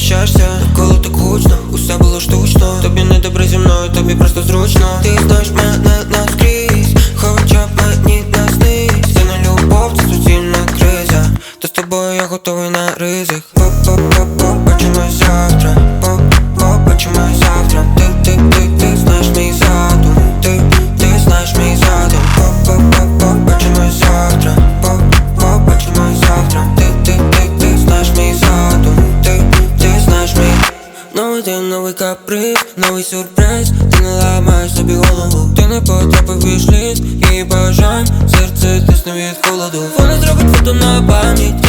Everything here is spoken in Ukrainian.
захищаєшся, навколо так гучно, усе було штучно. Тобі не добре зі мною, тобі просто зручно. Ти знаєш мене наскрізь, хоча б мені не снись. Це не любов, це суцільна криза. Та з тобою я готовий на ризик. Побачимось завтра, побачимось завтра. Ти знаєш мій задум, ти знаєш мій задум. Побачимось завтра, побачимось завтра. Ти знаєш мій задум, ти знаєш мій. Новий день, новий каприз, новий сюрприз. Ти не ламаєш собі голову, ти не потрапив вішліст. Її бажань, серце тисне від холоду. Вона зробить фото на пам'ять.